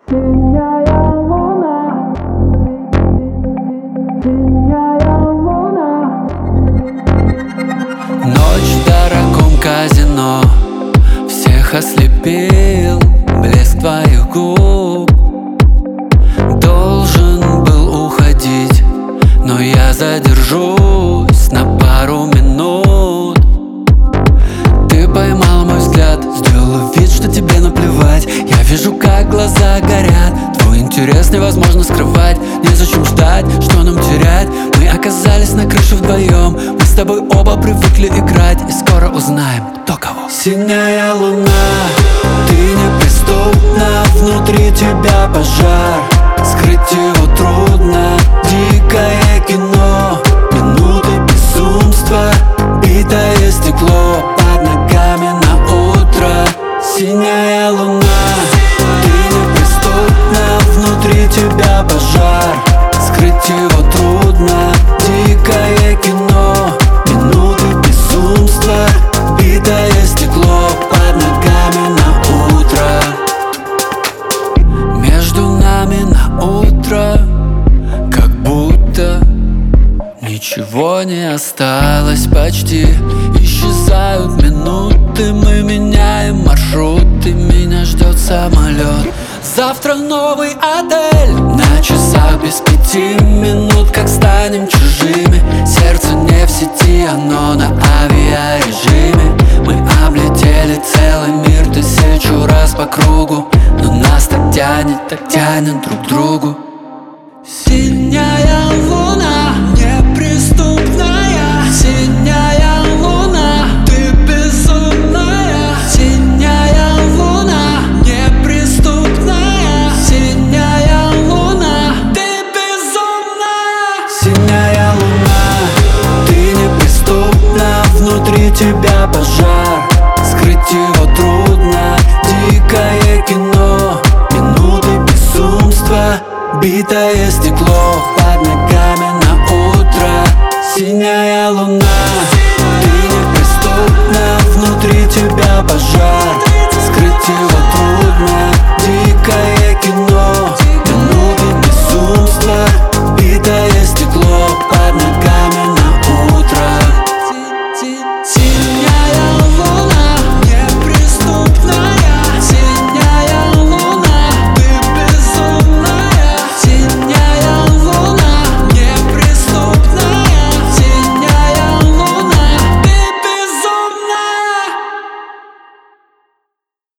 Синяя луна, синяя луна. Ночь в дорогом казино всех ослепил блеск твоих губ. Должен был уходить, но я задержусь на пару минут. Ты поймал мой взгляд, сделала вид, что тебе наплевать. Я вижу, как глаза горят, твой интерес невозможно скрывать. Незачем ждать, что нам терять. Мы оказались на крыше вдвоем, мы с тобой оба привыкли играть, и скоро узнаем, кто кого. Синяя луна, ты неприступна, внутри тебя пожар. Скрыть его трудно, дикое кино, минуты безумства, битое стекло под ногами на утро. Синяя луна, ты неприступна, внутри тебя пожар. Скрыть его трудно, дикое кино, минуты безумства, битое стекло под ногами на утро. Между нами на утро как будто ничего не осталось почти. Исчезают минуты, мы меняем маршруты, меня ждет самолет. Завтра новый отель, на часах без 5 минут, как станем чужими. Сердце не в сети, оно на авиарежиме. Мы облетели целый мир 1000 раз по кругу, но нас так тянет друг к другу. Синяя луна, неприступная. Синяя луна, ты безумная. Синяя луна, неприступная. Синяя луна, ты безумная. Синяя луна, ты неприступна, внутри тебя пожар. Скрыть его трудно, дикое кино, минуты безумства, битое стекло под ногами на утро. Синяя луна, ты неприступна, внутри тебя пожар. Скрыть его